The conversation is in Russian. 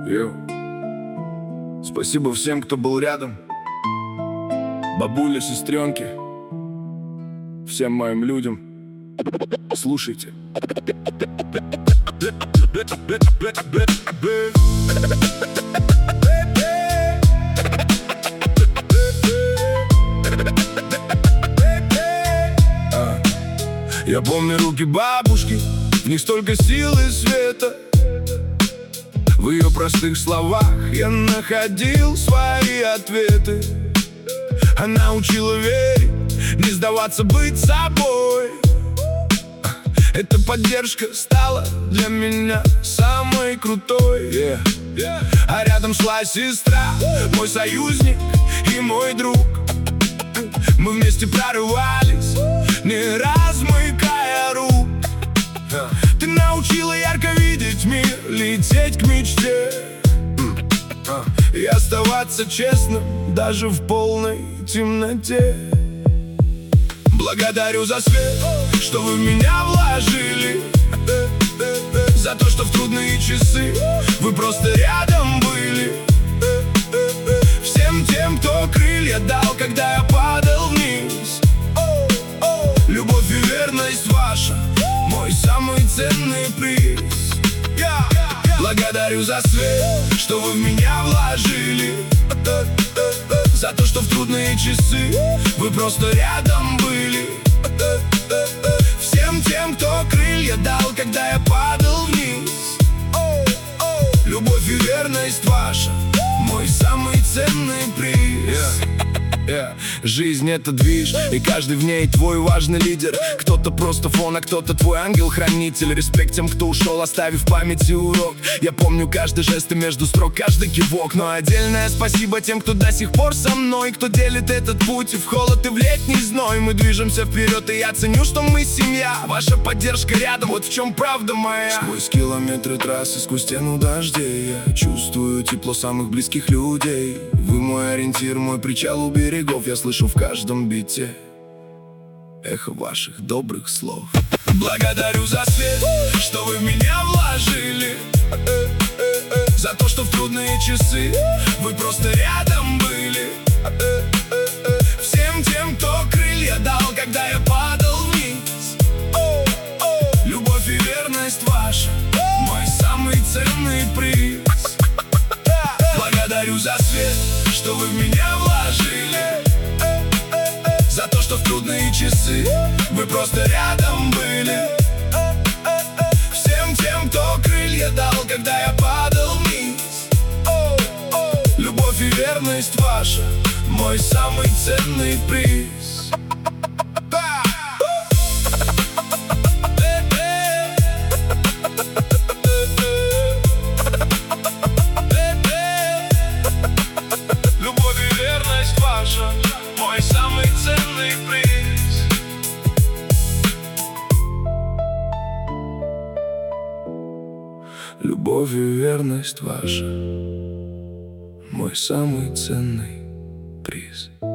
Йоу. Спасибо всем, кто был рядом. Бабуля, сестренки, всем моим людям. Слушайте. Я помню руки бабушки, в них столько силы и света. В ее простых словах я находил свои ответы. Она учила верить, не сдаваться, быть собой. Эта поддержка стала для меня самой крутой. А рядом шла сестра, мой союзник и мой друг. Мы вместе прорывались, не размыкая рук. Ты научила ярко видеть мир, лететь к мечте и оставаться честным даже в полной темноте. Благодарю за свет, что вы в меня вложили, за то, что в трудные часы вы просто рядом были. Всем тем, кто крылья дал, когда я падал вниз. Любовь и верность ваша — мой самый ценный приз. Благодарю за свет, что вы в меня вложили, за то, что в трудные часы вы просто рядом были. Всем тем, кто крылья дал, когда я падал вниз. Любовь и верность ваша — мой самый ценный приз. Жизнь — это движ, и каждый в ней твой важный лидер. Кто-то просто фон, а кто-то твой ангел-хранитель. Респект тем, кто ушел, оставив в памяти урок. Я помню каждый жест и между строк каждый кивок. Но отдельное спасибо тем, кто до сих пор со мной, кто делит этот путь и в холод, и в летний зной. Мы движемся вперед, и я ценю, что мы семья. Ваша поддержка рядом, вот в чем правда моя. Сквозь километры трассы, сквозь стену дождей я чувствую тепло самых близких людей. Вы мой ориентир, мой причал у берегов. Я слышу в каждом бите эхо ваших добрых слов. Благодарю за свет, что вы в меня вложили, за то, что в трудные часы вы просто рядом были. Всем тем, кто крылья дал, когда я падал вниз. Любовь и верность ваша — мой самый ценный приз. Благодарю за свет, что вы в меня вложили, за то, что в трудные часы вы просто рядом были. Всем тем, кто крылья дал, когда я падал вниз. Любовь и верность ваша — мой самый ценный приз. Любовь и верность ваша — мой самый ценный приз. Любовь и верность ваша — мой самый ценный приз.